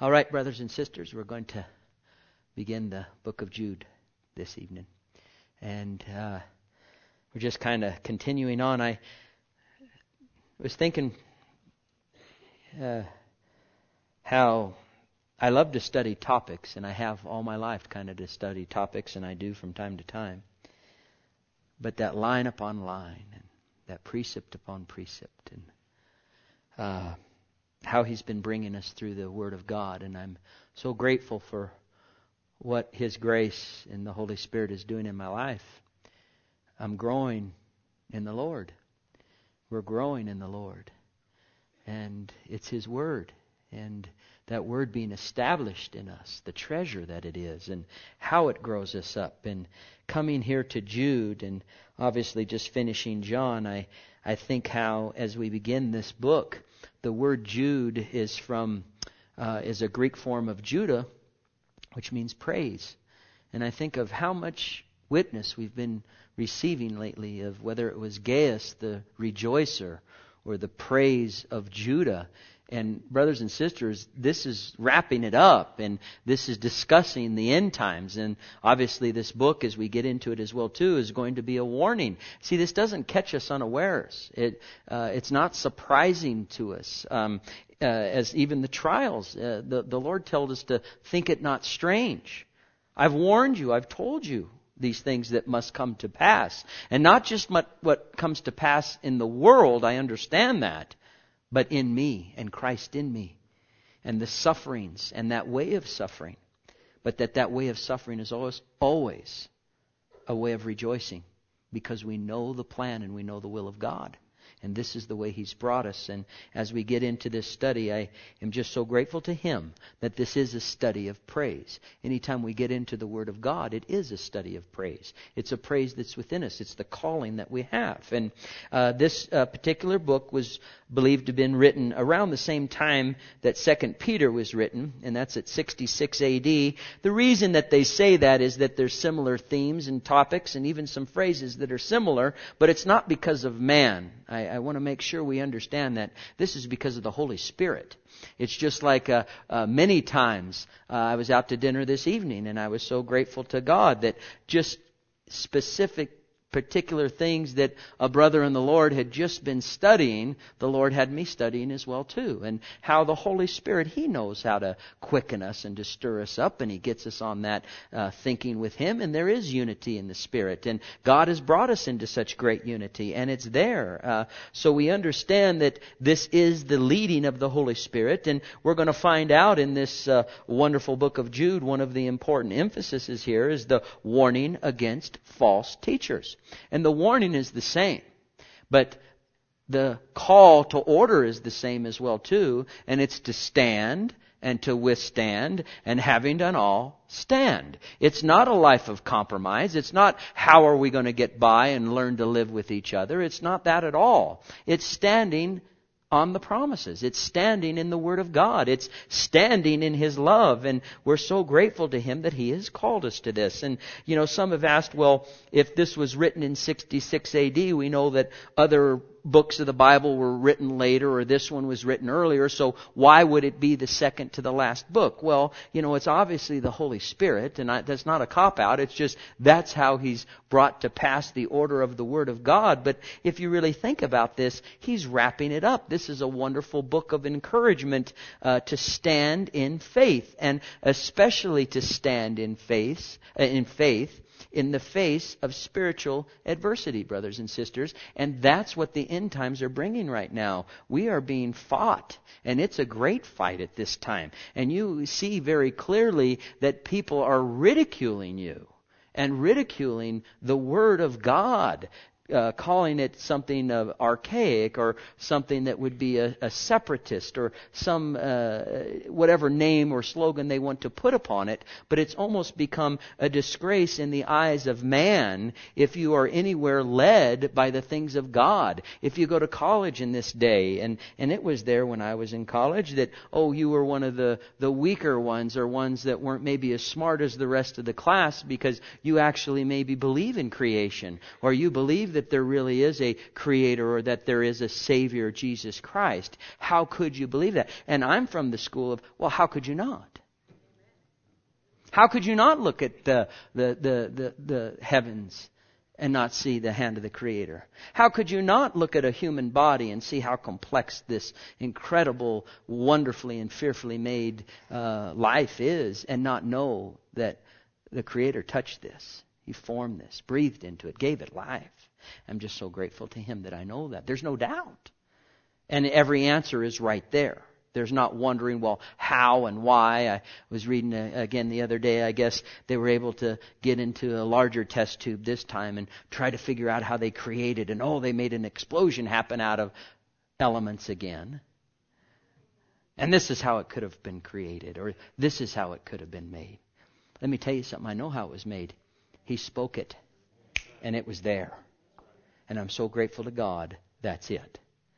All right, brothers and sisters, we're going to begin the book of Jude this evening. And we're just kind of continuing on. I was thinking how I love to study topics, and I have all my life kind of to study topics, and I do from time to time. But that line upon line, and that precept upon precept, and how He's been bringing us through the Word of God. And I'm so grateful for what His grace and the Holy Spirit is doing in my life. I'm growing in the Lord. We're growing in the Lord. And it's His Word. And that Word being established in us, the treasure that it is, and how it grows us up. And coming here to Jude, and obviously just finishing John, I think how, as we begin this book, the word Jude is a Greek form of Judah, which means praise. And I think of how much witness we've been receiving lately of whether it was Gaius, the rejoicer, or the praise of Judah. And brothers and sisters, this is wrapping it up, and this is discussing the end times. And obviously this book, as we get into it as well too, is going to be a warning. See, this doesn't catch us unawares. It's not surprising to us. As even the trials, the Lord told us to think it not strange. I've warned you, I've told you these things that must come to pass. And not just what comes to pass in the world, I understand that, but in me and Christ in me, and the sufferings and that way of suffering. But that way of suffering is always a way of rejoicing, because we know the plan and we know the will of God. And this is the way He's brought us. And as we get into this study, I am just so grateful to Him that this is a study of praise. Anytime we get into the Word of God, it is a study of praise. It's a praise that's within us. It's the calling that we have. And this particular book was believed to have been written around the same time that 2 Peter was written, and that's at 66 A.D. The reason that they say that is that there's similar themes and topics and even some phrases that are similar, but it's not because of man. I want to make sure we understand that this is because of the Holy Spirit. It's just like many times I was out to dinner this evening, and I was so grateful to God that just particular things that a brother in the Lord had just been studying, the Lord had me studying as well too. And how the Holy Spirit, He knows how to quicken us and to stir us up, and He gets us on that thinking with Him. And there is unity in the Spirit, and God has brought us into such great unity, and it's there. So we understand that this is the leading of the Holy Spirit, and we're going to find out in this wonderful book of Jude, one of the important emphases here is the warning against false teachers. And the warning is the same, but the call to order is the same as well too, and it's to stand and to withstand, and having done all, stand. It's not a life of compromise. It's not how are we going to get by and learn to live with each other. It's not that at all. It's standing on the promises. It's standing in the Word of God. It's standing in His love. And we're so grateful to Him that He has called us to this. And, some have asked, well, if this was written in 66 AD, we know that other books of the Bible were written later, or this one was written earlier, so why would it be the second to the last book? Well, it's obviously the Holy Spirit, and that's not a cop-out. It's just that's how He's brought to pass the order of the Word of God. But if you really think about this, He's wrapping it up. This is a wonderful book of encouragement to stand in faith, and especially to stand in faith in the face of spiritual adversity, brothers and sisters. And that's what the end times are bringing right now. We are being fought, and it's a great fight at this time. And you see very clearly that people are ridiculing you and ridiculing the Word of God. Calling it something archaic, or something that would be a separatist, or some whatever name or slogan they want to put upon it. But it's almost become a disgrace in the eyes of man if you are anywhere led by the things of God. If you go to college in this day, and it was there when I was in college, that you were one of the weaker ones, or ones that weren't maybe as smart as the rest of the class, because you actually maybe believe in creation, or you believe that that there really is a Creator or that there is a Savior, Jesus Christ. How could you believe that? And I'm from the school of, well, how could you not? How could you not look at the heavens and not see the hand of the Creator? How could you not look at a human body and see how complex this incredible, wonderfully and fearfully made life is and not know that the Creator touched this? He formed this, breathed into it, gave it life. I'm just so grateful to Him that I know that. There's no doubt. And every answer is right there. There's not wondering, well, how and why. I was reading again the other day, I guess they were able to get into a larger test tube this time and try to figure out how they created. And they made an explosion happen out of elements again. And this is how it could have been created, or this is how it could have been made. Let me tell you something. I know how it was made. He spoke it, and it was there. And I'm so grateful to God, that's it.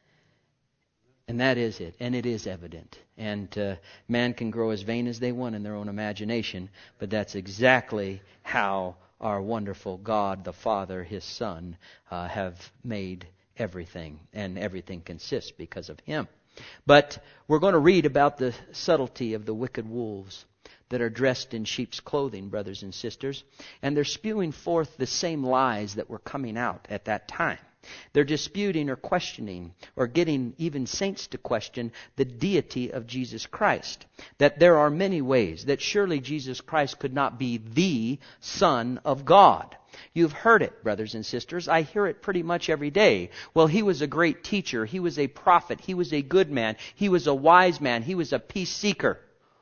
And that is it. And it is evident. And man can grow as vain as they want in their own imagination, but that's exactly how our wonderful God, the Father, His Son, have made everything. And everything consists because of Him. But we're going to read about the subtlety of the wicked wolves that are dressed in sheep's clothing, brothers and sisters. And they're spewing forth the same lies that were coming out at that time. They're disputing or questioning or getting even saints to question the deity of Jesus Christ. That there are many ways that surely Jesus Christ could not be the Son of God. You've heard it, brothers and sisters. I hear it pretty much every day. Well, He was a great teacher. He was a prophet. He was a good man. He was a wise man. He was a peace seeker.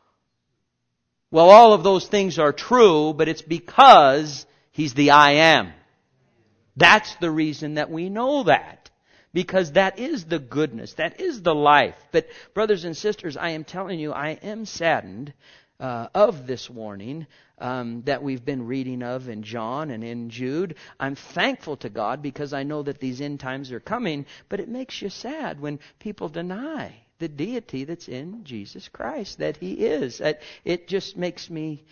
Well, all of those things are true, but it's because He's the I am. That's the reason that we know that. Because that is the goodness. That is the life. But brothers and sisters, I am telling you, I am saddened of this warning that we've been reading of in John and in Jude. I'm thankful to God because I know that these end times are coming. But it makes you sad when people deny the deity that's in Jesus Christ, that He is. It just makes me...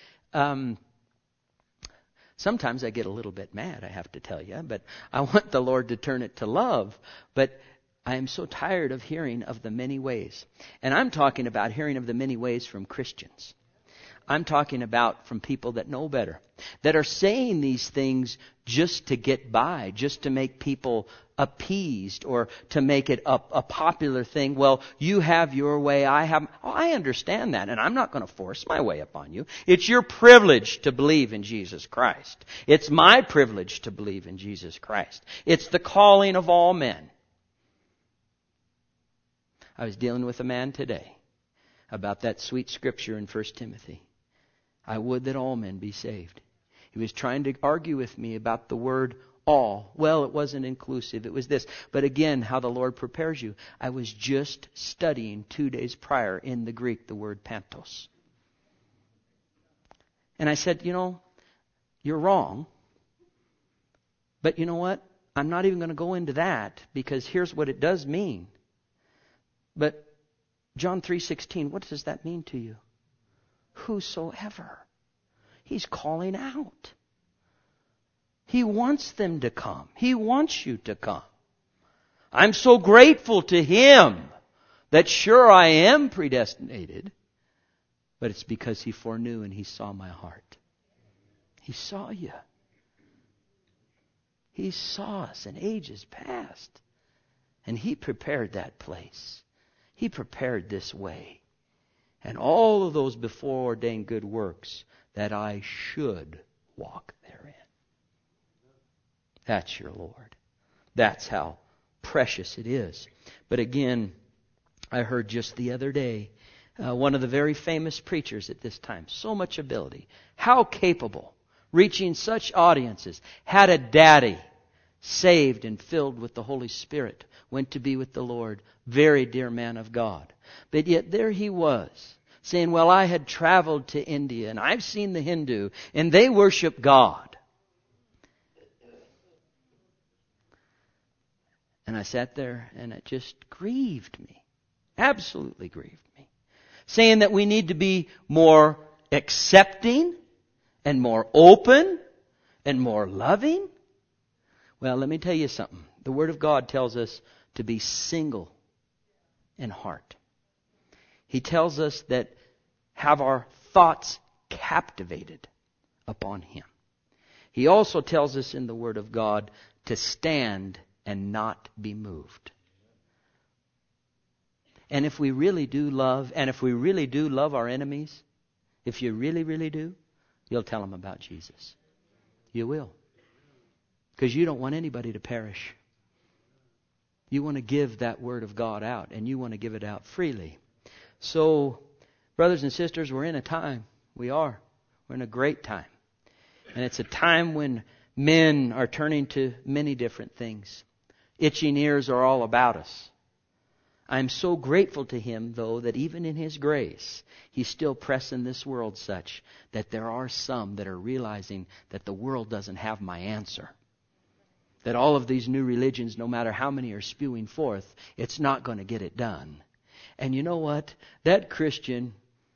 Sometimes I get a little bit mad, I have to tell you, but I want the Lord to turn it to love. But I am so tired of hearing of the many ways. And I'm talking about hearing of the many ways from Christians. I'm talking about from people that know better, that are saying these things just to get by, just to make people appeased or to make it a popular thing. Well, you have your way, I have... I understand that, and I'm not going to force my way upon you. It's your privilege to believe in Jesus Christ. It's my privilege to believe in Jesus Christ. It's the calling of all men. I was dealing with a man today about that sweet scripture in 1 Timothy. I would that all men be saved. He was trying to argue with me about the word all. Well, it wasn't inclusive. It was this. But again, how the Lord prepares you. I was just studying 2 days prior in the Greek the word pantos. And I said, you're wrong. But you know what? I'm not even going to go into that because here's what it does mean. But John 3:16, what does that mean to you? Whosoever. He's calling out. He wants them to come. He wants you to come. I'm so grateful to Him that sure I am predestinated, but it's because He foreknew and He saw my heart. He saw you. He saw us in ages past. And He prepared that place. He prepared this way. And all of those before ordained good works that I should walk therein. That's your Lord. That's how precious it is. But again, I heard just the other day, one of the very famous preachers at this time, so much ability, how capable, reaching such audiences, had a daddy, saved and filled with the Holy Spirit, went to be with the Lord, very dear man of God. But yet there he was, saying, well, I had traveled to India and I've seen the Hindu and they worship God. And I sat there and it just grieved me. Absolutely grieved me. Saying that we need to be more accepting and more open and more loving. Well, let me tell you something. The Word of God tells us to be single in heart. He tells us that have our thoughts captivated upon Him. He also tells us in the Word of God to stand and not be moved. And if we really do love, our enemies, if you really, really do, you'll tell them about Jesus. You will. Because you don't want anybody to perish. You want to give that Word of God out, and you want to give it out freely. So, brothers and sisters, we're in a time. We're in a great time. And it's a time when men are turning to many different things. Itching ears are all about us. I'm so grateful to Him, though, that even in His grace, He's still pressing this world such that there are some that are realizing that the world doesn't have my answer. That all of these new religions, no matter how many are spewing forth, it's not going to get it done. And you know what? That Christian,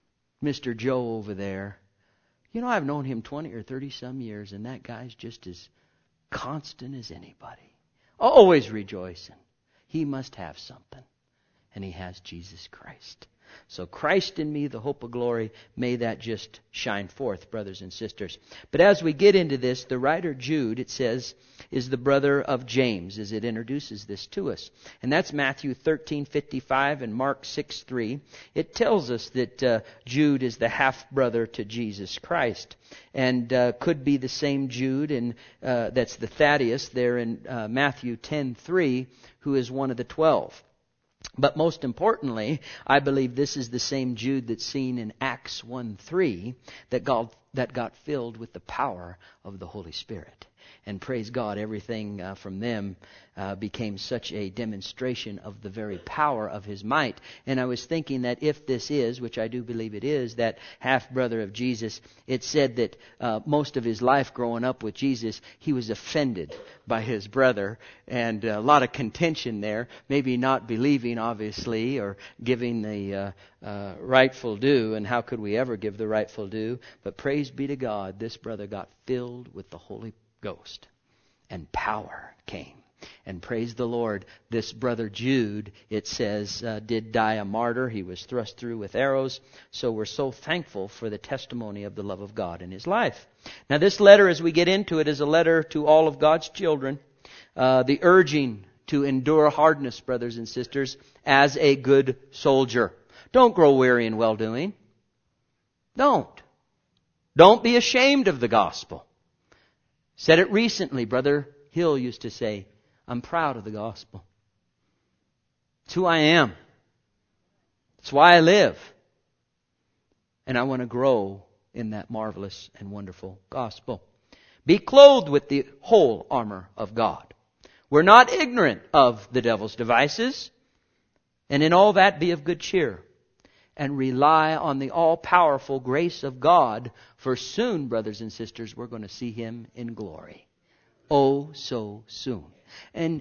Mr. Joe over there, I've known him 20 or 30 some years, and that guy's just as constant as anybody. Always rejoicing. He must have something. And he has Jesus Christ. So Christ in me, the hope of glory, may that just shine forth, brothers and sisters. But as we get into this, the writer Jude, it says, is the brother of James, as it introduces this to us. And that's Matthew 13:55 and Mark 6:3. It tells us that Jude is the half-brother to Jesus Christ. And could be the same Jude, and that's the Thaddeus there in Matthew 10:3, who is one of the 12. But most importantly, I believe this is the same Jude that's seen in Acts 1:3 that got filled with the power of the Holy Spirit. And praise God, everything from them became such a demonstration of the very power of His might. And I was thinking that if this is, which I do believe it is, that half-brother of Jesus, it said that most of his life growing up with Jesus, he was offended by his brother. And a lot of contention there. Maybe not believing, obviously, or giving the rightful due. And how could we ever give the rightful due? But praise be to God, this brother got filled with the Holy Ghost, and power came. And praise the Lord, this brother Jude, it says, did die a martyr. He was thrust through with arrows. So we're so thankful for the testimony of the love of God in his life. Now this letter, as we get into it, is a letter to all of God's children. The urging to endure hardness, brothers and sisters, as a good soldier. Don't grow weary in well-doing. Don't be ashamed of the gospel. Said it recently. Brother Hill used to say, I'm proud of the gospel. It's who I am. It's why I live. And I want to grow in that marvelous and wonderful gospel. Be clothed with the whole armor of God. We're not ignorant of the devil's devices. And in all that be of good cheer. And rely on the all-powerful grace of God. For soon, brothers and sisters, we're going to see Him in glory. Oh, so soon. And,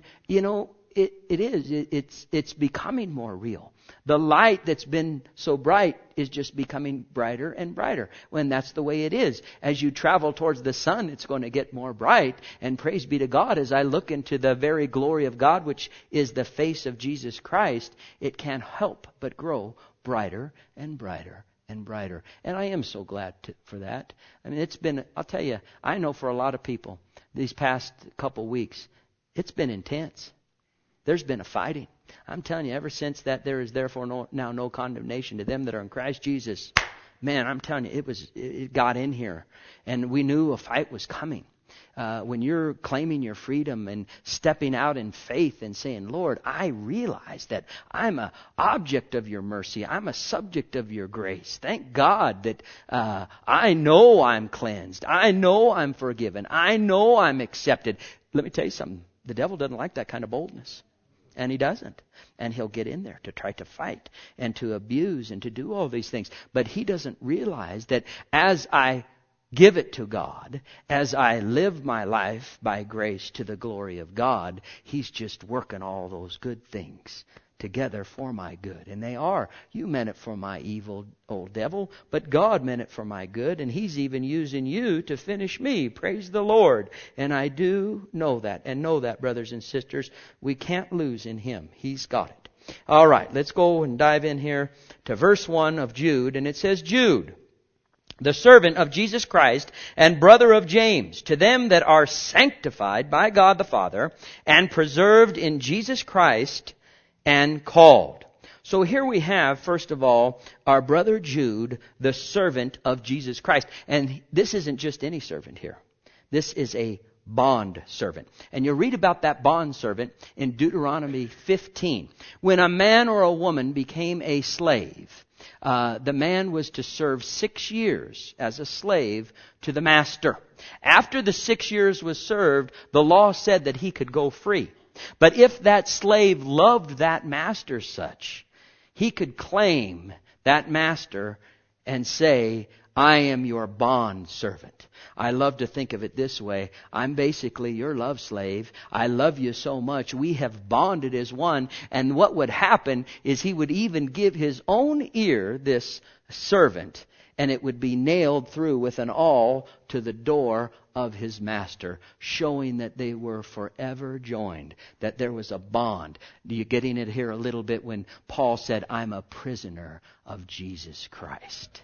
it's becoming more real. The light that's been so bright is just becoming brighter and brighter. When that's the way it is. As you travel towards the sun, it's going to get more bright. And praise be to God, as I look into the very glory of God, which is the face of Jesus Christ, it can't help but grow brighter and brighter and brighter. And I am so glad for that. I mean, I'll tell you, I know for a lot of people, these past couple weeks, it's been intense. There's been a fighting. I'm telling you, ever since that there is therefore now no condemnation to them that are in Christ Jesus, man, I'm telling you, it got in here. And we knew a fight was coming. When you're claiming your freedom and stepping out in faith and saying, Lord, I realize that I'm an object of your mercy. I'm a subject of your grace. Thank God that I know I'm cleansed. I know I'm forgiven. I know I'm accepted. Let me tell you something. The devil doesn't like that kind of boldness. And he doesn't. And he'll get in there to try to fight and to abuse and to do all these things. But he doesn't realize that as I give it to God, as I live my life by grace to the glory of God, He's just working all those good things together for my good. And they are. You meant it for my evil, old devil, but God meant it for my good, and He's even using you to finish me. Praise the Lord. And I do know that. And know that, brothers and sisters, we can't lose in Him. He's got it. All right, let's go and dive in here to verse 1 of Jude. And it says, Jude, the servant of Jesus Christ and brother of James, to them that are sanctified by God the Father and preserved in Jesus Christ and called. So here we have, first of all, our brother Jude, the servant of Jesus Christ. And this isn't just any servant here. This is a bond servant. And you'll read about that bond servant in Deuteronomy 15. When a man or a woman became a slave, the man was to serve 6 years as a slave to the master. After the 6 years was served, the law said that he could go free. But if that slave loved that master such, he could claim that master and say, I am your bond servant. I love to think of it this way. I'm basically your love slave. I love you so much. We have bonded as one. And what would happen is he would even give his own ear, this servant, and it would be nailed through with an awl to the door of his master, showing that they were forever joined, that there was a bond. Do you getting it here a little bit when Paul said, I'm a prisoner of Jesus Christ?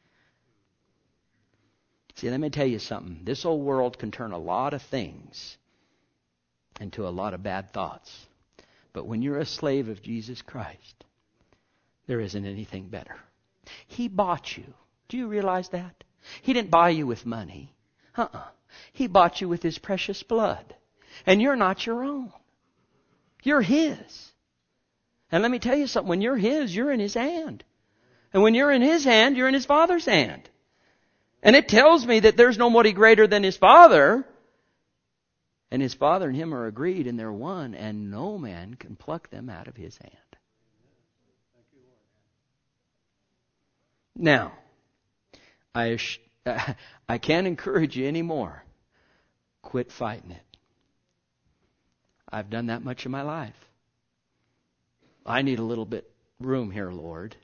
See, let me tell you something. This old world can turn a lot of things into a lot of bad thoughts. But when you're a slave of Jesus Christ, there isn't anything better. He bought you. Do you realize that? He didn't buy you with money. He bought you with His precious blood. And you're not your own. You're His. And let me tell you something. When you're His, you're in His hand. And when you're in His hand, you're in His Father's hand. And it tells me that there's nobody greater than His Father. And His Father and Him are agreed, and they're one, and no man can pluck them out of His hand. Now, I can't encourage you anymore. Quit fighting it. I've done that much of my life. I need a little bit room here, Lord.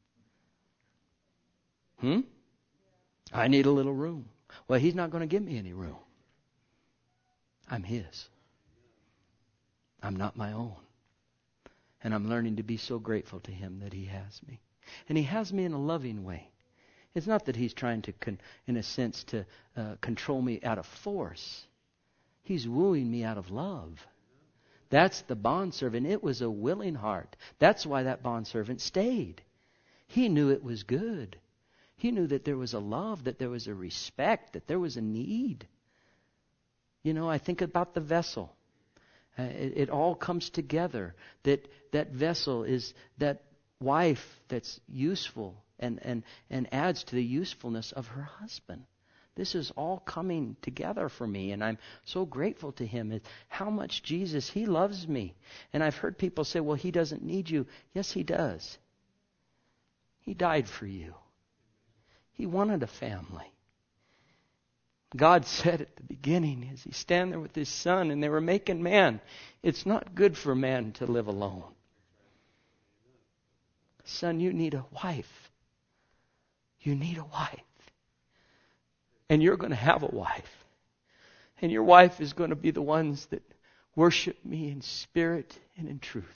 I need a little room. Well, He's not going to give me any room. I'm His. I'm not my own. And I'm learning to be so grateful to Him that He has me. And He has me in a loving way. It's not that He's trying to, in a sense, to control me out of force. He's wooing me out of love. That's the bondservant. It was a willing heart. That's why that bondservant stayed. He knew it was good. He knew that there was a love, that there was a respect, that there was a need. You know, I think about the vessel. It all comes together. That vessel is that wife that's useful and adds to the usefulness of her husband. This is all coming together for me, and I'm so grateful to Him. How much Jesus, He loves me. And I've heard people say, well, He doesn't need you. Yes, He does. He died for you. He wanted a family. God said at the beginning, as He stand there with His Son, and they were making man, it's not good for man to live alone. Son, you need a wife. You need a wife. And you're going to have a wife. And your wife is going to be the ones that worship me in spirit and in truth.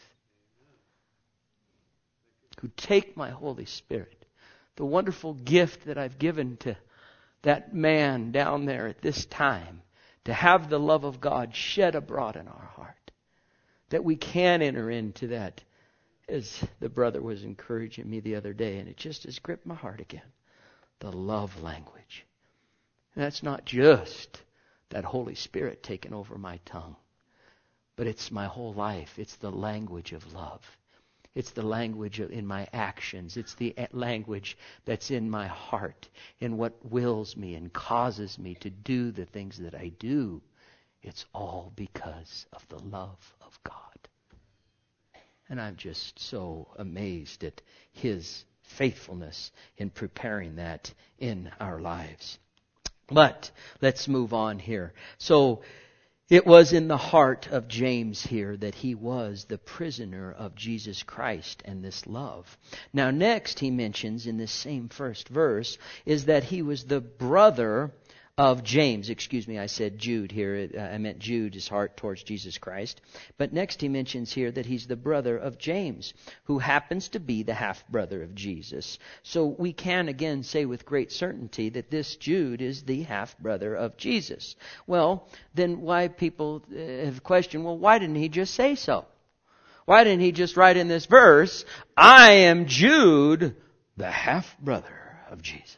Who take my Holy Spirit, the wonderful gift that I've given to that man down there at this time, to have the love of God shed abroad in our heart, that we can enter into that, as the brother was encouraging me the other day, and it just has gripped my heart again, the love language. And that's not just that Holy Spirit taking over my tongue, but it's my whole life. It's the language of love. It's the language in my actions. It's the language that's in my heart, in what wills me and causes me to do the things that I do. It's all because of the love of God. And I'm just so amazed at His faithfulness in preparing that in our lives. But let's move on here. So It was in the heart of James here that he was the prisoner of Jesus Christ and this love. Now next he mentions in this same first verse is that he was the brother of James. Excuse me, I said Jude here. I meant Jude, his heart towards Jesus Christ. But next he mentions here that he's the brother of James, who happens to be the half-brother of Jesus. So we can again say with great certainty that this Jude is the half-brother of Jesus. Well, then why people have questioned, well, why didn't he just say so? Why didn't he just write in this verse, I am Jude, the half-brother of Jesus?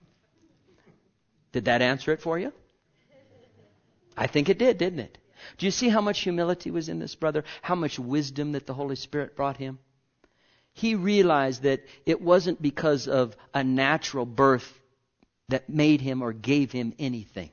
Did that answer it for you? I think it did, didn't it? Do you see how much humility was in this brother? How much wisdom that the Holy Spirit brought him? He realized that it wasn't because of a natural birth that made him or gave him anything.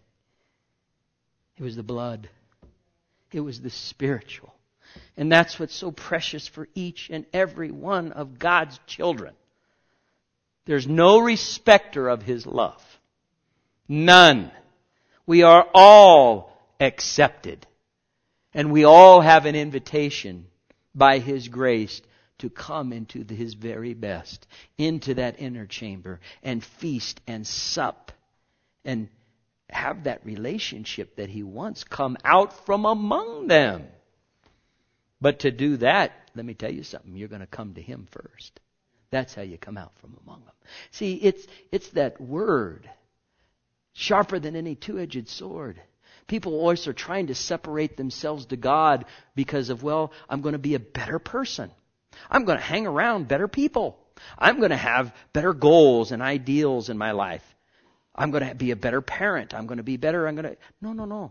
It was the blood. It was the spiritual. And that's what's so precious for each and every one of God's children. There's no respecter of His love. None. We are all accepted. And we all have an invitation by His grace to come into His very best, into that inner chamber and feast and sup and have that relationship that He wants come out from among them. But to do that, let me tell you something, you're going to come to Him first. That's how you come out from among them. See, it's that word, sharper than any two-edged sword. People always are trying to separate themselves to God because of, well, I'm going to be a better person. I'm going to hang around better people. I'm going to have better goals and ideals in my life. I'm going to be a better parent. I'm going to be better. No.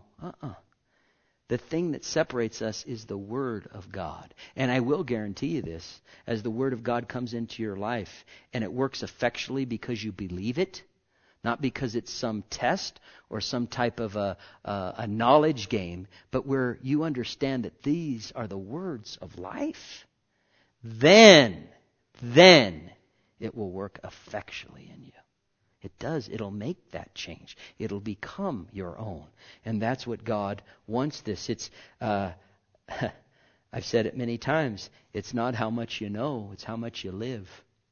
The thing that separates us is the Word of God. And I will guarantee you this, as the Word of God comes into your life and it works effectually because you believe it, not because it's some test or some type of a knowledge game, but where you understand that these are the words of life, then it will work effectually in you. It does. It'll make that change. It'll become your own. And that's what God wants this. It's, I've said it many times, it's not how much you know, it's how much you live.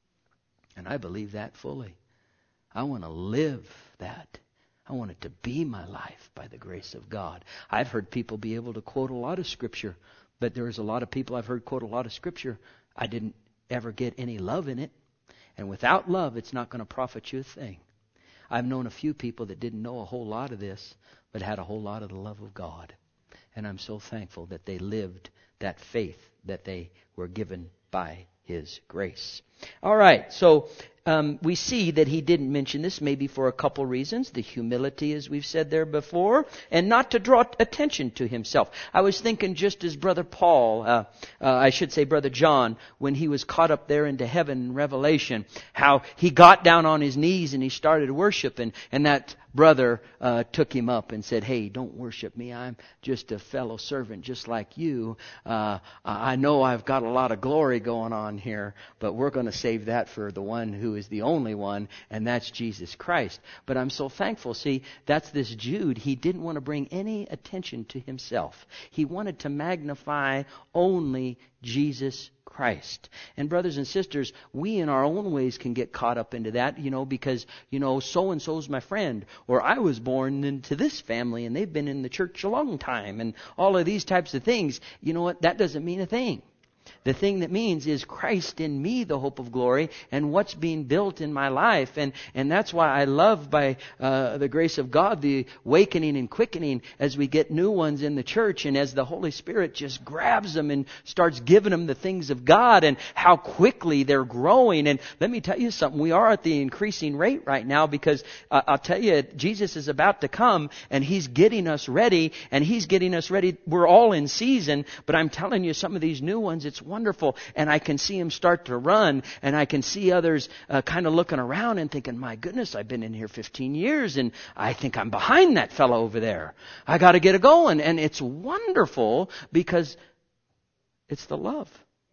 And I believe that fully. I want to live that. I want it to be my life by the grace of God. I've heard people be able to quote a lot of Scripture, but there's a lot of people I've heard quote a lot of Scripture. I didn't ever get any love in it. And without love, it's not going to profit you a thing. I've known a few people that didn't know a whole lot of this, but had a whole lot of the love of God. And I'm so thankful that they lived that faith that they were given by His grace. All right, so we see that he didn't mention this maybe for a couple reasons. The humility, as we've said there before, and not to draw attention to himself. I was thinking just as Brother Paul, I should say Brother John, when he was caught up there into heaven in Revelation, how he got down on his knees and he started worshiping, and that brother took him up and said, "Hey, don't worship me. I'm just a fellow servant just like you. I know I've got a lot of glory going on here, but we're going to save that for the one who is the only one, and that's Jesus Christ." But I'm so thankful. See, that's this Jude. He didn't want to bring any attention to himself. He wanted to magnify only Jesus Christ. And brothers and sisters, we in our own ways can get caught up into that, because, so-and-so's my friend, or I was born into this family and they've been in the church a long time, and all of these types of things. You know what? That doesn't mean a thing. The thing that means is Christ in me, the hope of glory, and what's being built in my life. And that's why I love, by the grace of God, the awakening and quickening as we get new ones in the church, and as the Holy Spirit just grabs them and starts giving them the things of God, and how quickly they're growing. And let me tell you something, we are at the increasing rate right now, because I'll tell you, Jesus is about to come, and He's getting us ready, and He's getting us ready. We're all in season, but I'm telling you, some of these new ones, it's wonderful. And I can see them start to run, and I can see others kind of looking around and thinking, my goodness, I've been in here 15 years and I think I'm behind that fellow over there. I got to get it going. And it's wonderful because it's the love.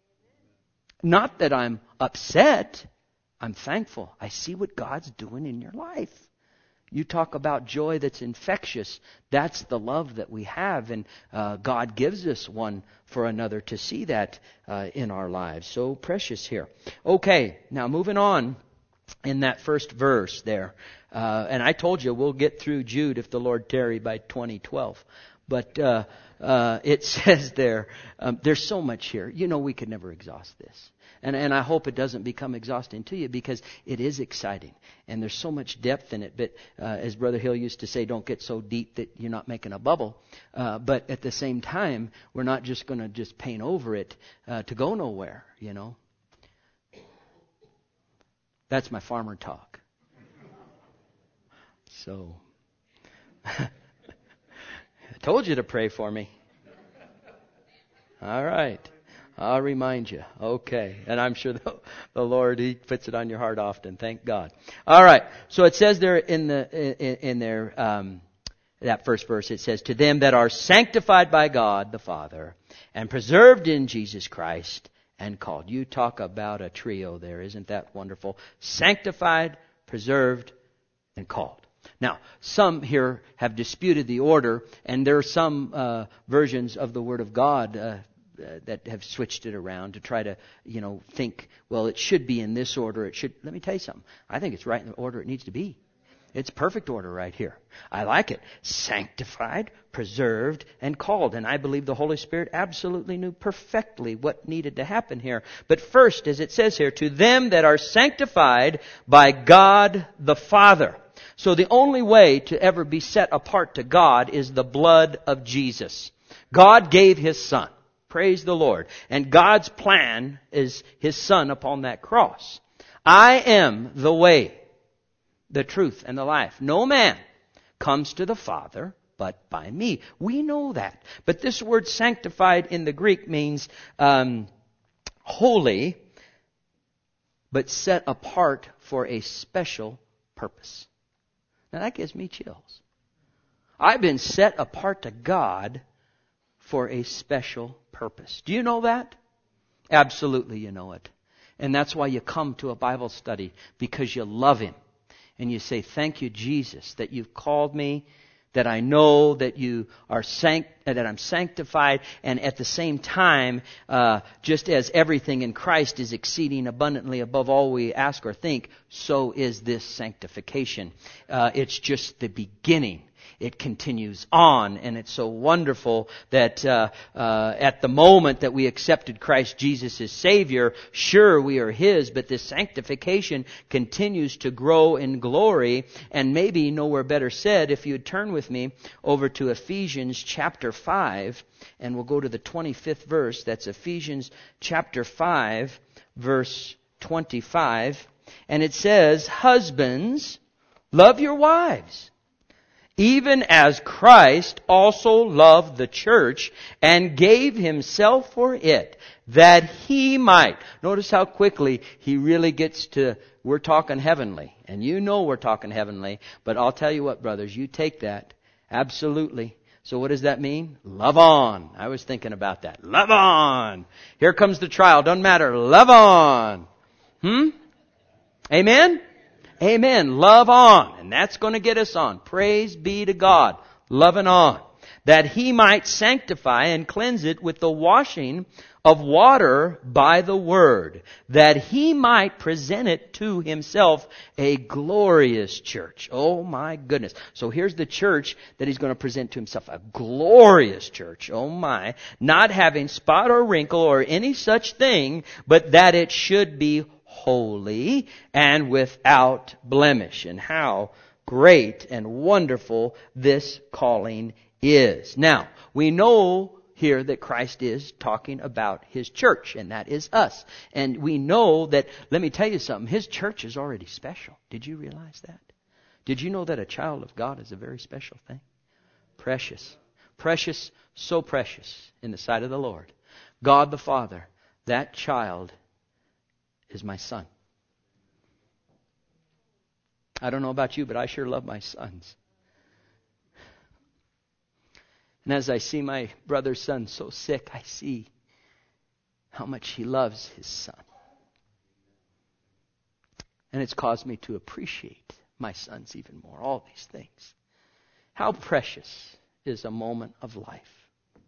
Not that I'm upset. I'm thankful. I see what God's doing in your life. You talk about joy that's infectious. That's the love that we have, and God gives us one for another to see that in our lives. So precious here. Okay, now moving on in that first verse there. And I told you we'll get through Jude if the Lord tarry by 2012. But it says there, there's so much here. You know we could never exhaust this. And I hope it doesn't become exhausting to you, because it is exciting. And there's so much depth in it. But as Brother Hill used to say, don't get so deep that you're not making a bubble. But at the same time, we're not just going to just paint over it to go nowhere, you know. That's my farmer talk. So, I told you to pray for me. All right. I'll remind you. Okay. And I'm sure the Lord, He puts it on your heart often. Thank God. All right. So it says there in that first verse, it says, to them that are sanctified by God the Father and preserved in Jesus Christ and called. You talk about a trio there. Isn't that wonderful? Sanctified, preserved, and called. Now, some here have disputed the order, and there are some versions of the Word of God that have switched it around to try to, think, well, it should be in this order. It should. Let me tell you something. I think it's right in the order it needs to be. It's perfect order right here. I like it. Sanctified, preserved, and called. And I believe the Holy Spirit absolutely knew perfectly what needed to happen here. But first, as it says here, to them that are sanctified by God the Father. So the only way to ever be set apart to God is the blood of Jesus. God gave His Son. Praise the Lord. And God's plan is His Son upon that cross. I am the way, the truth, and the life. No man comes to the Father but by me. We know that. But this word sanctified in the Greek means holy, but set apart for a special purpose. Now that gives me chills. I've been set apart to God for a special purpose. Do you know that? Absolutely you know it. And that's why you come to a Bible study, because you love Him. And you say, thank you, Jesus, that you've called me, that I know that you are that I'm sanctified, and at the same time, just as everything in Christ is exceeding abundantly above all we ask or think, so is this sanctification. It's just the beginning. It continues on, and it's so wonderful that at the moment that we accepted Christ Jesus as Savior, sure, we are His, but this sanctification continues to grow in glory, and maybe nowhere better said, if you would turn with me over to Ephesians chapter 5, and we'll go to the 25th verse. That's Ephesians chapter 5, verse 25, and it says, husbands, love your wives, even as Christ also loved the church and gave Himself for it, that He might. Notice how quickly he really gets to, we're talking heavenly. And you know we're talking heavenly. But I'll tell you what, brothers, you take that. Absolutely. So what does that mean? Love on. I was thinking about that. Love on. Here comes the trial. Doesn't matter. Love on. Amen? Amen. Love on. And that's going to get us on. Praise be to God. Loving on. That He might sanctify and cleanse it with the washing of water by the Word. That He might present it to Himself a glorious church. Oh my goodness. So here's the church that He's going to present to Himself. A glorious church. Oh my. Not having spot or wrinkle or any such thing, but that it should be holy and without blemish. And how great and wonderful this calling is. Now, we know here that Christ is talking about His church, and that is us. And we know that, let me tell you something, His church is already special. Did you realize that? Did you know that a child of God is a very special thing? Precious. Precious, so precious in the sight of the Lord. God the Father, that child is my son. I don't know about you, but I sure love my sons. And as I see my brother's son so sick, I see how much he loves his son. And it's caused me to appreciate my sons even more. All these things. How precious is a moment of life.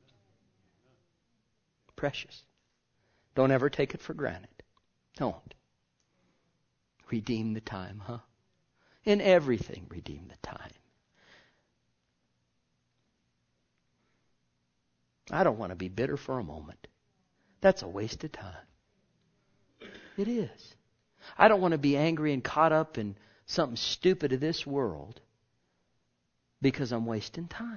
Precious. Don't ever take it for granted. Don't. Redeem the time, huh? In everything, redeem the time. I don't want to be bitter for a moment. That's a waste of time. It is. I don't want to be angry and caught up in something stupid of this world because I'm wasting time.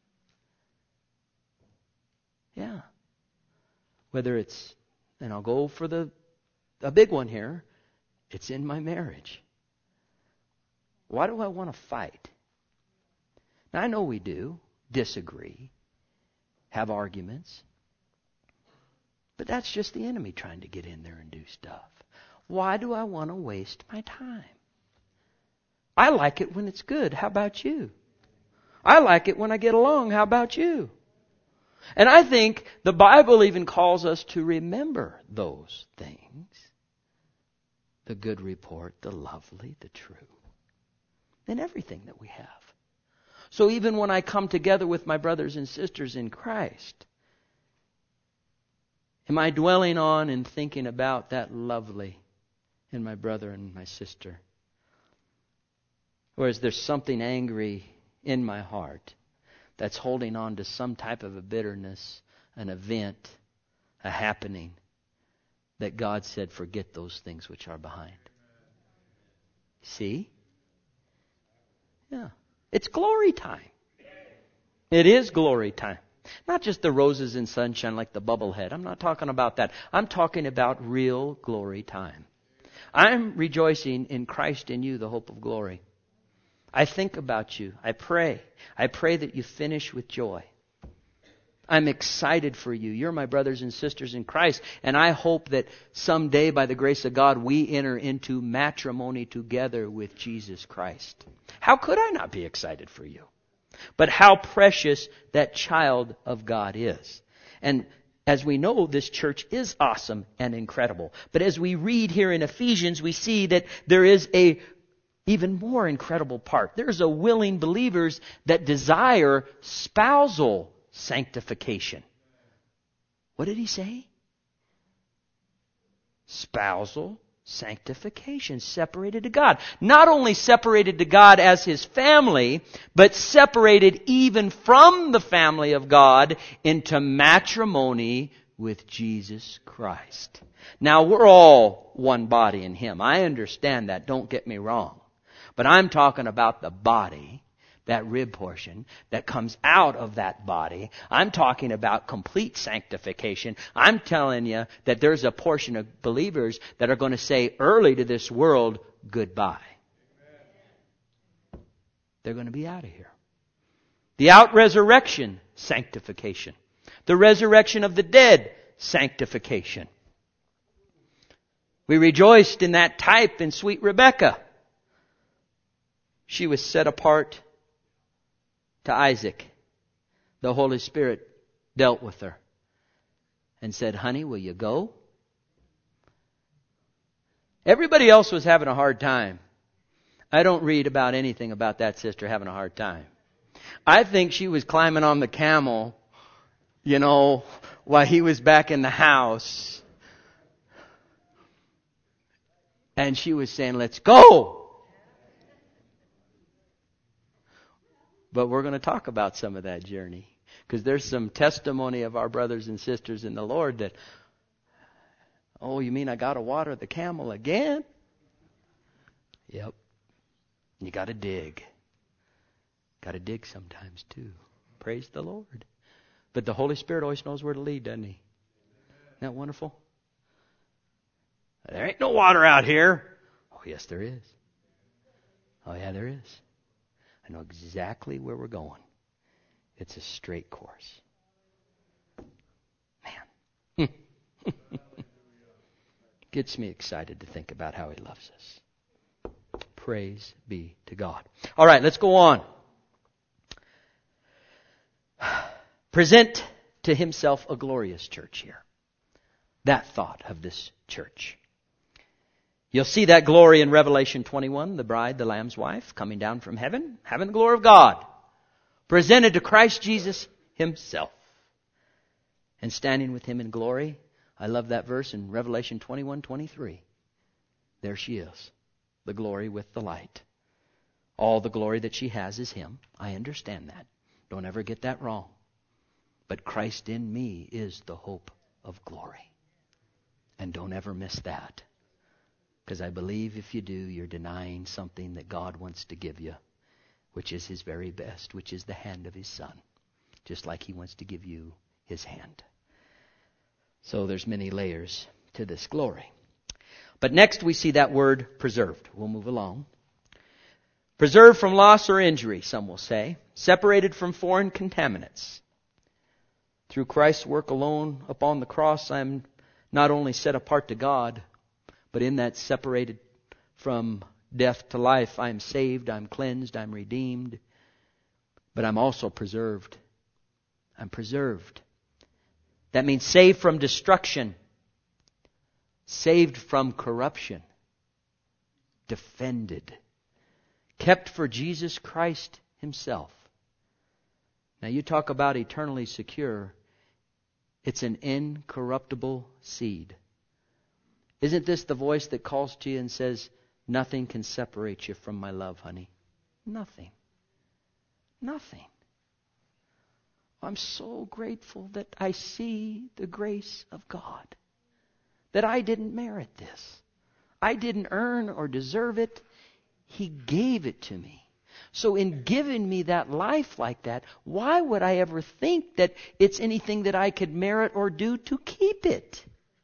Yeah. Whether it's, and I'll go for a big one here, it's in my marriage. Why do I want to fight? Now, I know we do disagree, have arguments, but that's just the enemy trying to get in there and do stuff. Why do I want to waste my time? I like it when it's good. How about you? I like it when I get along. How about you? And I think the Bible even calls us to remember those things. The good report, the lovely, the true. In everything that we have. So even when I come together with my brothers and sisters in Christ, am I dwelling on and thinking about that lovely in my brother and my sister? Or is there something angry in my heart that's holding on to some type of a bitterness, an event, a happening that God said, forget those things which are behind? See? Yeah. It's glory time. It is glory time. Not just the roses and sunshine like the bubblehead. I'm not talking about that. I'm talking about real glory time. I'm rejoicing in Christ in you, the hope of glory. I think about you. I pray. I pray that you finish with joy. I'm excited for you. You're my brothers and sisters in Christ. And I hope that someday, by the grace of God, we enter into matrimony together with Jesus Christ. How could I not be excited for you? But how precious that child of God is. And as we know, this church is awesome and incredible. But as we read here in Ephesians, we see that there is a even more incredible part. There's a willing believers that desire spousal sanctification. What did he say? Spousal sanctification, separated to God. Not only separated to God as His family, but separated even from the family of God into matrimony with Jesus Christ. Now, we're all one body in Him. I understand that. Don't get me wrong. But I'm talking about the body, that rib portion that comes out of that body. I'm talking about complete sanctification. I'm telling you that there's a portion of believers that are going to say early to this world, goodbye. They're going to be out of here. The out-resurrection, sanctification. The resurrection of the dead, sanctification. We rejoiced in that type in sweet Rebecca. She was set apart to Isaac. The Holy Spirit dealt with her and said, honey, will you go? Everybody else was having a hard time. I don't read about anything about that sister having a hard time. I think she was climbing on the camel, while he was back in the house. And she was saying, let's go. But we're going to talk about some of that journey. Because there's some testimony of our brothers and sisters in the Lord that, oh, you mean I got to water the camel again? Yep. You got to dig. Got to dig sometimes too. Praise the Lord. But the Holy Spirit always knows where to lead, doesn't He? Isn't that wonderful? There ain't no water out here. Oh, yes, there is. Oh, yeah, there is. I know exactly where we're going. It's a straight course. Man. Gets me excited to think about how He loves us. Praise be to God. All right, let's go on. Present to Himself a glorious church here. That thought of this church. You'll see that glory in Revelation 21, the bride, the Lamb's wife, coming down from heaven, having the glory of God, presented to Christ Jesus Himself, and standing with Him in glory. I love that verse in Revelation 21:23. There she is, the glory with the light. All the glory that she has is Him. I understand that. Don't ever get that wrong. But Christ in me is the hope of glory. And don't ever miss that. Because I believe if you do, you're denying something that God wants to give you, which is His very best, which is the hand of His Son, just like He wants to give you His hand. So there's many layers to this glory. But next we see that word preserved. We'll move along. Preserved from loss or injury, some will say. Separated from foreign contaminants. Through Christ's work alone upon the cross, I am not only set apart to God, but in that separated from death to life, I am saved, I'm cleansed, I'm redeemed. But I'm also preserved. I'm preserved. That means saved from destruction. Saved from corruption. Defended. Kept for Jesus Christ Himself. Now you talk about eternally secure. It's an incorruptible seed. Isn't this the voice that calls to you and says, nothing can separate you from my love, honey? Nothing. Nothing. I'm so grateful that I see the grace of God. That I didn't merit this. I didn't earn or deserve it. He gave it to me. So in giving me that life like that, why would I ever think that it's anything that I could merit or do to keep it?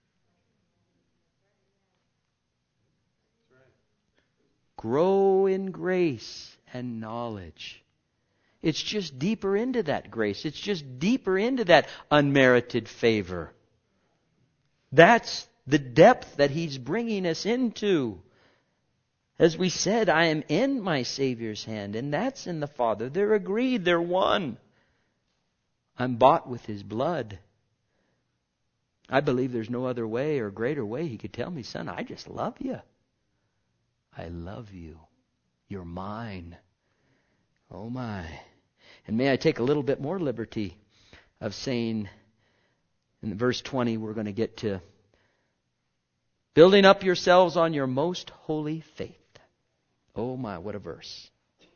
Grow in grace and knowledge. It's just deeper into that grace. It's just deeper into that unmerited favor. That's the depth that He's bringing us into. As we said, I am in my Savior's hand, and that's in the Father. They're agreed. They're one. I'm bought with His blood. I believe there's no other way or greater way He could tell me, son, I just love you. I love you. You're mine. Oh my. And may I take a little bit more liberty of saying in verse 20 we're going to get to building up yourselves on your most holy faith. Oh my, what a verse.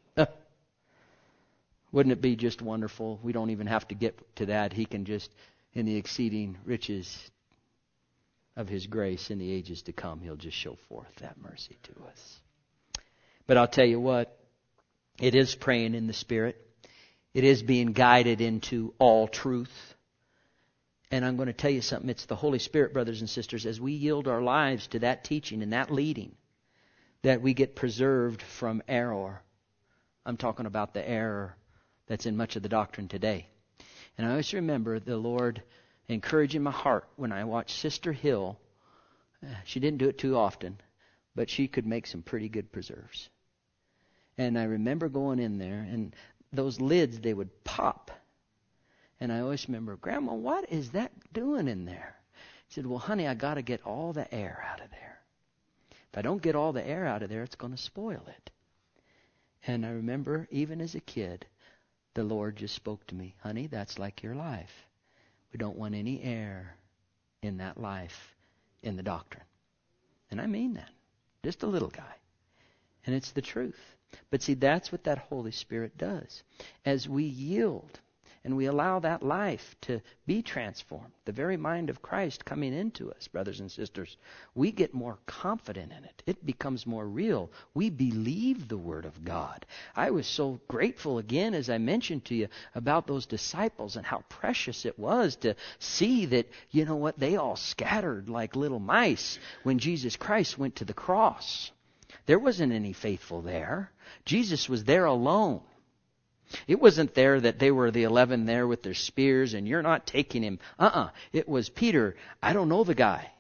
Wouldn't it be just wonderful? We don't even have to get to that. He can just, in the exceeding riches of His grace in the ages to come, He'll just show forth that mercy to us. But I'll tell you what, it is praying in the Spirit. It is being guided into all truth. And I'm going to tell you something. It's the Holy Spirit, brothers and sisters, as we yield our lives to that teaching and that leading, that we get preserved from error. I'm talking about the error that's in much of the doctrine today. And I always remember the Lord encouraging my heart when I watched Sister Hill. She didn't do it too often, but she could make some pretty good preserves. And I remember going in there, and those lids, they would pop. And I always remember, Grandma, what is that doing in there? She said, well, honey, I got to get all the air out of there. If I don't get all the air out of there, it's going to spoil it. And I remember, even as a kid, the Lord just spoke to me, honey, that's like your life. We don't want any air in that life, in the doctrine. And I mean that. Just a little guy. And it's the truth. But see, that's what that Holy Spirit does. As we yield and we allow that life to be transformed, the very mind of Christ coming into us, brothers and sisters, we get more confident in it. It becomes more real. We believe the Word of God. I was so grateful again, as I mentioned to you, about those disciples and how precious it was to see that, you know what, they all scattered like little mice when Jesus Christ went to the cross. There wasn't any faithful there. Jesus was there alone. It wasn't there that they were the 11 there with their spears and you're not taking him. It was Peter. I don't know the guy.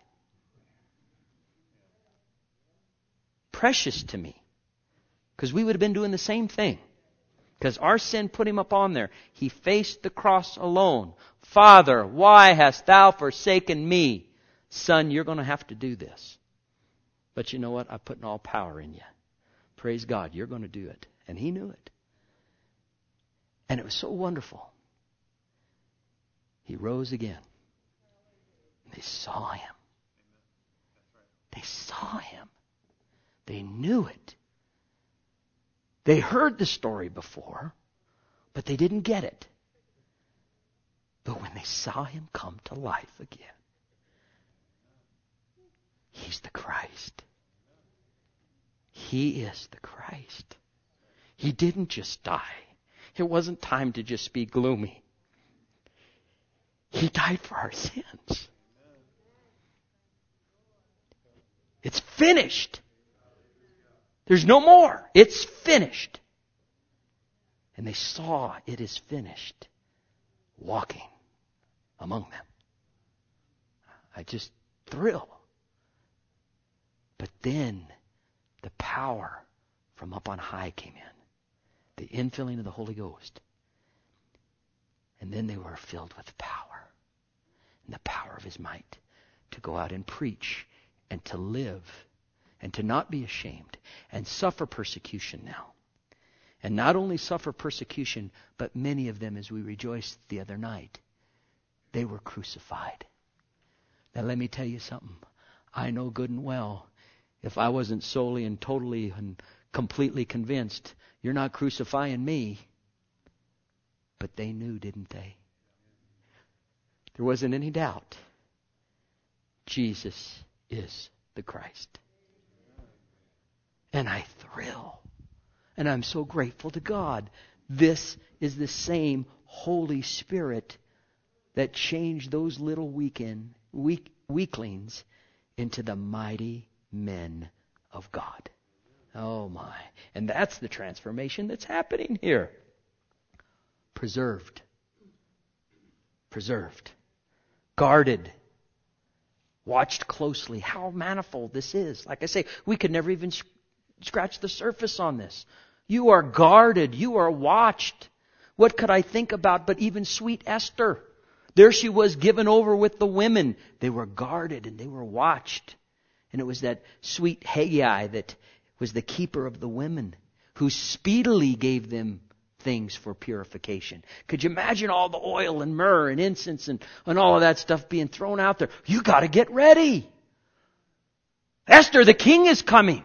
Precious to me. Because we would have been doing the same thing. Because our sin put him up on there. He faced the cross alone. Father, why hast thou forsaken me? Son, you're going to have to do this. But you know what? I'm putting all power in you. Praise God, you're going to do it. And he knew it. And it was so wonderful. He rose again. They saw him. They saw him. They knew it. They heard the story before, but they didn't get it. But when they saw him come to life again, he's the Christ. He is the Christ. He didn't just die. It wasn't time to just be gloomy. He died for our sins. It's finished. There's no more. It's finished. And they saw it is finished walking among them. I just thrill. But then the power from up on high came in. The infilling of the Holy Ghost. And then they were filled with power. And the power of his might to go out and preach and to live and to not be ashamed and suffer persecution now. And not only suffer persecution, but many of them, as we rejoiced the other night, they were crucified. Now let me tell you something. I know good and well, if I wasn't solely and totally and completely convinced, you're not crucifying me. But they knew, didn't they? There wasn't any doubt. Jesus is the Christ. And I thrill. And I'm so grateful to God. This is the same Holy Spirit that changed those little weaklings into the mighty men of God. Oh my. And that's the transformation that's happening here. Preserved. Preserved. Guarded. Watched closely. How manifold this is. Like I say, we could never even scratch the surface on this. You are guarded. You are watched. What could I think about but even sweet Esther? There she was given over with the women. They were guarded and they were watched. And it was that sweet Haggai that was the keeper of the women, who speedily gave them things for purification. Could you imagine all the oil and myrrh and incense and all of that stuff being thrown out there? You got to get ready. Esther, the king is coming.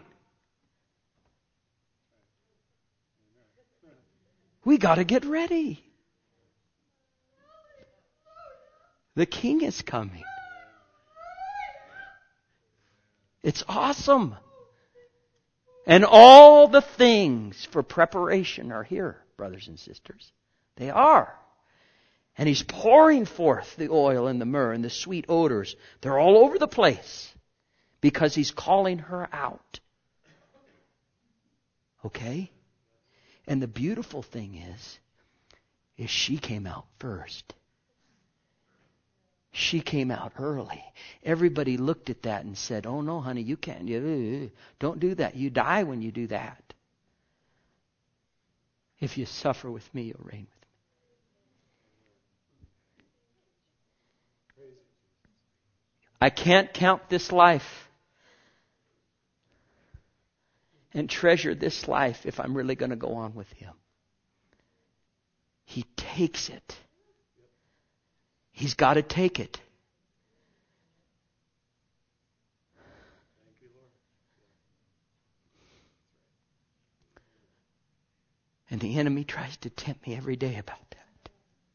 We got to get ready. The king is coming. It's awesome. And all the things for preparation are here, brothers and sisters. They are. And he's pouring forth the oil and the myrrh and the sweet odors. They're all over the place because he's calling her out. Okay? And the beautiful thing is she came out first. She came out early. Everybody looked at that and said, oh no, honey, you can't. Don't do that. You die when you do that. If you suffer with me, you'll reign with me. I can't count this life and treasure this life if I'm really going to go on with him. He takes it. He's got to take it. And the enemy tries to tempt me every day about that.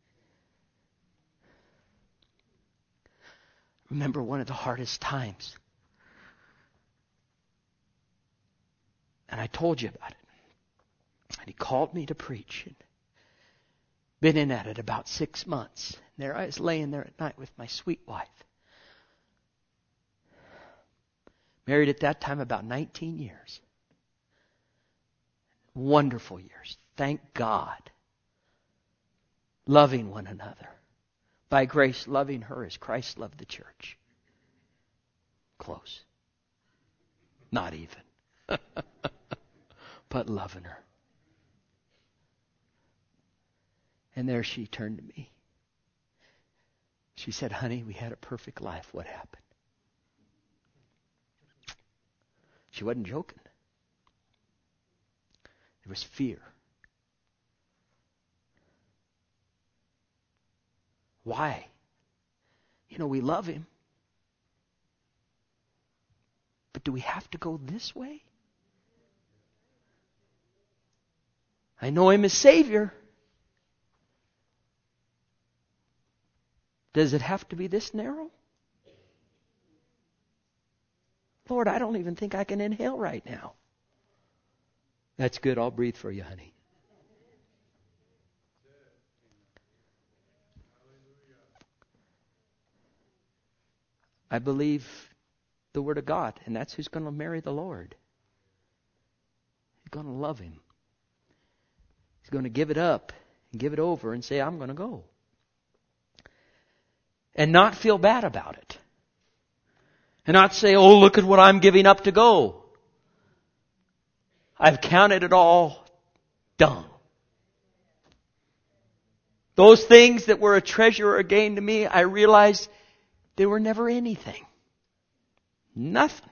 Remember one of the hardest times. And I told you about it. And he called me to preach. And been in at it about 6 months. And there I was laying there at night with my sweet wife. Married at that time about 19 years. Wonderful years. Thank God. Loving one another. By grace, loving her as Christ loved the church. Close. Not even. But loving her. And there she turned to me. She said, honey, we had a perfect life. What happened? She wasn't joking. There was fear. Why? We love Him. But do we have to go this way? I know Him as Savior. Does it have to be this narrow? Lord, I don't even think I can inhale right now. That's good. I'll breathe for you, honey. I believe the Word of God, and that's who's going to marry the Lord. He's going to love Him. He's going to give it up and give it over and say, I'm going to go. And not feel bad about it. And not say, oh, look at what I'm giving up to go. I've counted it all dung. Those things that were a treasure or a gain to me, I realized they were never anything. Nothing.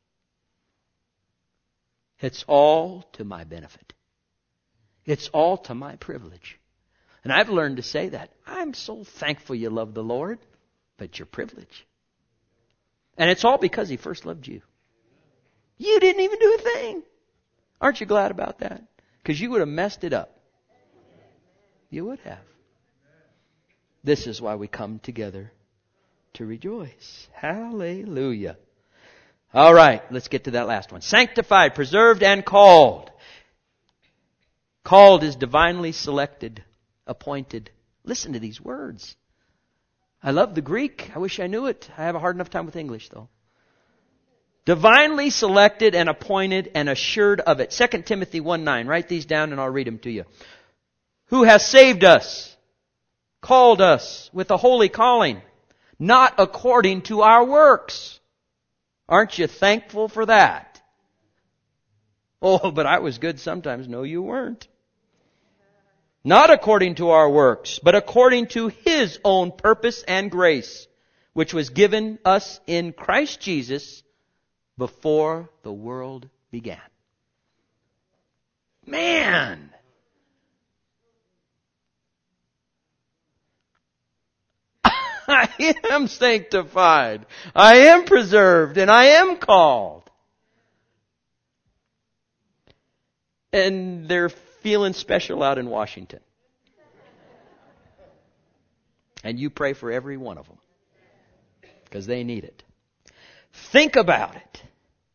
It's all to my benefit. It's all to my privilege. And I've learned to say that. I'm so thankful you love the Lord, but it's your privilege. And it's all because He first loved you. You didn't even do a thing. Aren't you glad about that? Because you would have messed it up. You would have. This is why we come together to rejoice. Hallelujah. All right, let's get to that last one. Sanctified, preserved, and called. Called is divinely selected, appointed. Listen to these words. I love the Greek. I wish I knew it. I have a hard enough time with English, though. Divinely selected and appointed and assured of it. 2 Timothy 1:9. Write these down and I'll read them to you. Who has saved us, called us with a holy calling, not according to our works. Aren't you thankful for that? Oh, but I was good sometimes. No, you weren't. Not according to our works, but according to His own purpose and grace, which was given us in Christ Jesus before the world began. Man! I am sanctified. I am preserved. And I am called. And they're feeling special out in Washington. And you pray for every one of them. Because they need it. Think about it.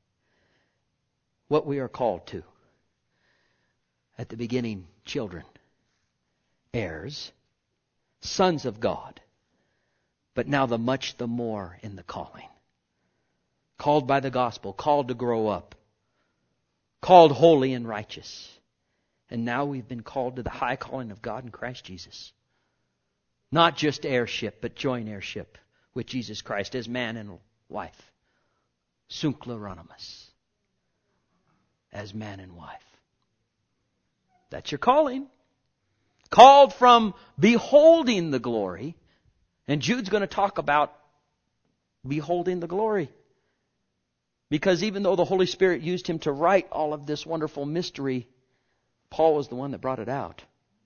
What we are called to. At the beginning, children. Heirs. Sons of God. But now the much the more in the calling. Called by the gospel. Called to grow up. Called holy and righteous. And now we've been called to the high calling of God in Christ Jesus. Not just heirship, but joint heirship with Jesus Christ as man and wife. Sunkloronimus. As man and wife. That's your calling. Called from beholding the glory. And Jude's going to talk about beholding the glory. Because even though the Holy Spirit used him to write all of this wonderful mystery, Paul was the one that brought it out.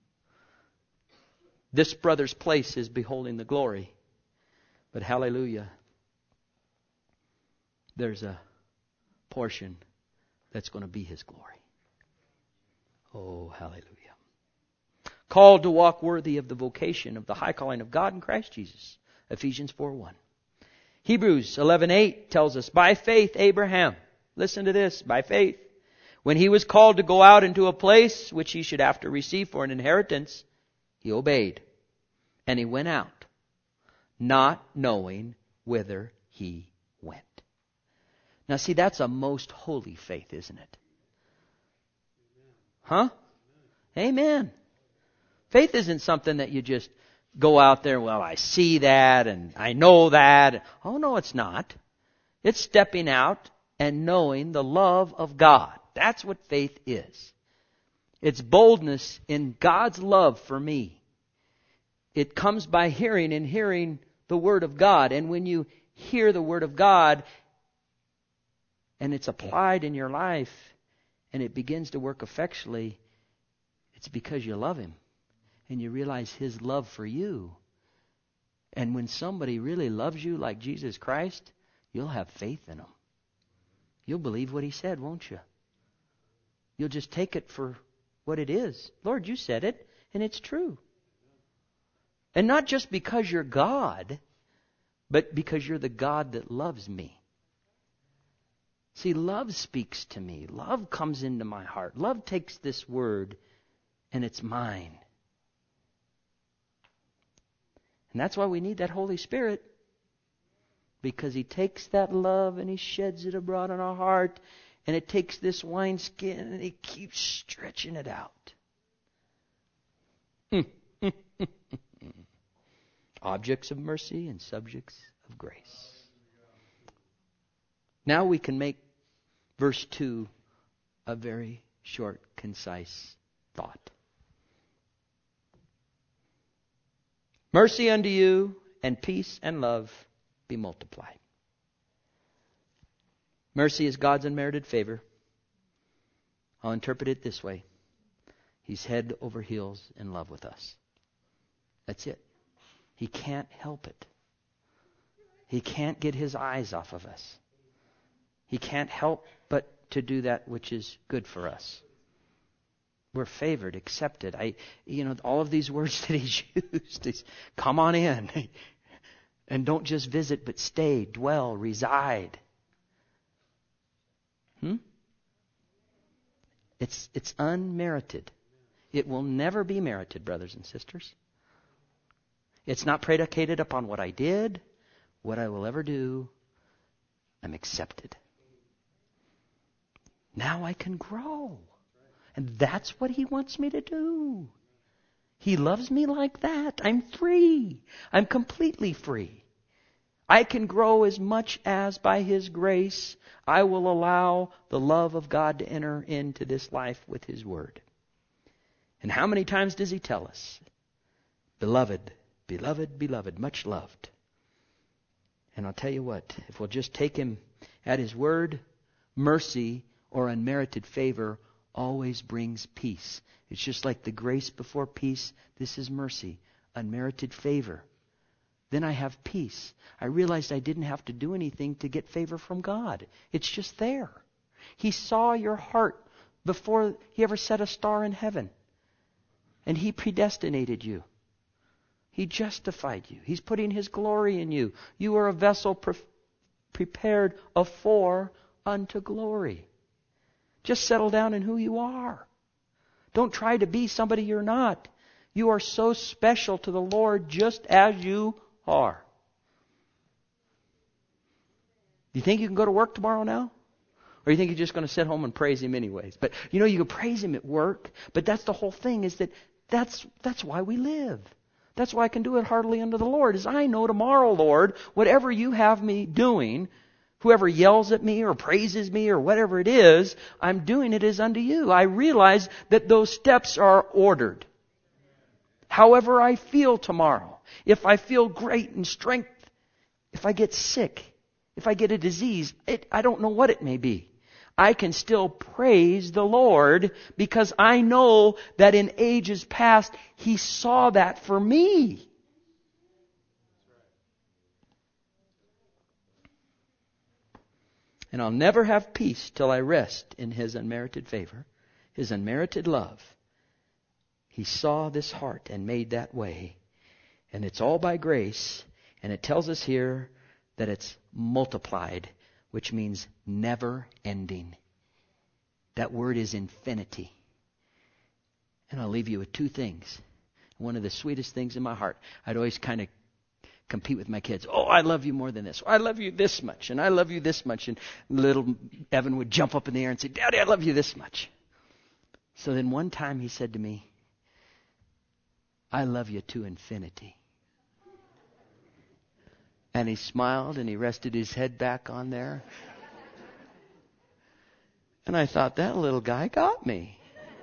This brother's place is beholding the glory. But hallelujah, there's a portion that's going to be his glory. Oh, hallelujah. Called to walk worthy of the vocation of the high calling of God in Christ Jesus. Ephesians 4:1. Hebrews 11:8 tells us, by faith Abraham, listen to this, by faith, when he was called to go out into a place which he should have to receive for an inheritance, he obeyed. And he went out, not knowing whither he went. Now see, that's a most holy faith, isn't it? Huh? Amen. Faith isn't something that you just go out there, well, I see that and I know that. Oh, no, it's not. It's stepping out and knowing the love of God. That's what faith is. It's boldness in God's love for me. It comes by hearing and hearing the Word of God. And when you hear the Word of God and it's applied in your life and it begins to work effectually, it's because you love Him and you realize His love for you. And when somebody really loves you like Jesus Christ, you'll have faith in Him. You'll believe what He said, won't you? You'll just take it for what it is. Lord, you said it, and it's true. And not just because you're God, but because you're the God that loves me. See, love speaks to me. Love comes into my heart. Love takes this word, and it's mine. And that's why we need that Holy Spirit. Because He takes that love and He sheds it abroad in our heart. And it takes this wineskin and He keeps stretching it out. Objects of mercy and subjects of grace. Now we can make verse 2 a very short, concise thought. Mercy unto you, and peace and love be multiplied. Mercy is God's unmerited favor. I'll interpret it this way. He's head over heels in love with us. That's it. He can't help it. He can't get His eyes off of us. He can't help but to do that which is good for us. We're favored, accepted. All of these words that He's used is come on in. And don't just visit, but stay, dwell, reside. It's unmerited. It will never be merited, brothers and sisters. It's not predicated upon what I did, what I will ever do. I'm accepted. Now I can grow. And that's what He wants me to do. He loves me like that. I'm free. I'm completely free. I can grow as much as by His grace I will allow the love of God to enter into this life with His Word. And how many times does He tell us? Beloved, beloved, beloved, much loved. And I'll tell you what, if we'll just take Him at His word, mercy or unmerited favor always brings peace. It's just like the grace before peace. This is mercy, unmerited favor. Then I have peace. I realized I didn't have to do anything to get favor from God. It's just there. He saw your heart before He ever set a star in heaven. And He predestinated you. He justified you. He's putting His glory in you. You are a vessel prepared afore unto glory. Just settle down in who you are. Don't try to be somebody you're not. You are so special to the Lord just as you are. Do you think you can go to work tomorrow now? Or you think you're just going to sit home and praise Him anyways? But you can praise Him at work. But that's the whole thing, is that's why we live. That's why I can do it heartily unto the Lord, is I know tomorrow, Lord, whatever You have me doing, whoever yells at me or praises me or whatever it is, I'm doing it as unto You. I realize that those steps are ordered. However I feel tomorrow, if I feel great in strength, if I get sick, if I get a disease, I don't know what it may be. I can still praise the Lord because I know that in ages past He saw that for me. And I'll never have peace till I rest in His unmerited favor, His unmerited love. He saw this heart and made that way. And it's all by grace. And it tells us here that it's multiplied, which means never ending. That word is infinity. And I'll leave you with two things. One of the sweetest things in my heart. I'd always kind of compete with my kids. Oh, I love you more than this. I love you this much. And I love you this much. And little Evan would jump up in the air and say, Daddy, I love you this much. So then one time he said to me, I love you to infinity. And he smiled and he rested his head back on there. And I thought, that little guy got me.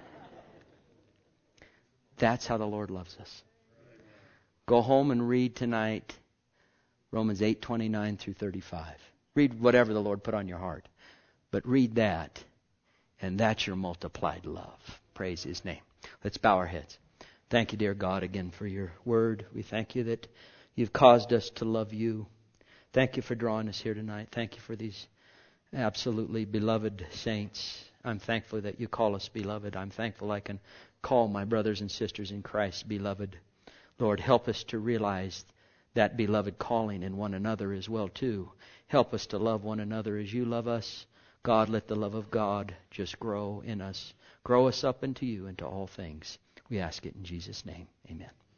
That's how the Lord loves us. Go home and read tonight Romans 8:29 through 35. Read whatever the Lord put on your heart. But read that, and that's your multiplied love. Praise His name. Let's bow our heads. Thank you, dear God, again for your word. We thank you that you've caused us to love you. Thank you for drawing us here tonight. Thank you for these absolutely beloved saints. I'm thankful that you call us beloved. I'm thankful I can call my brothers and sisters in Christ beloved. Lord, help us to realize that beloved calling in one another as well too. Help us to love one another as you love us. God, let the love of God just grow in us. Grow us up into you, into all things. We ask it in Jesus' name. Amen.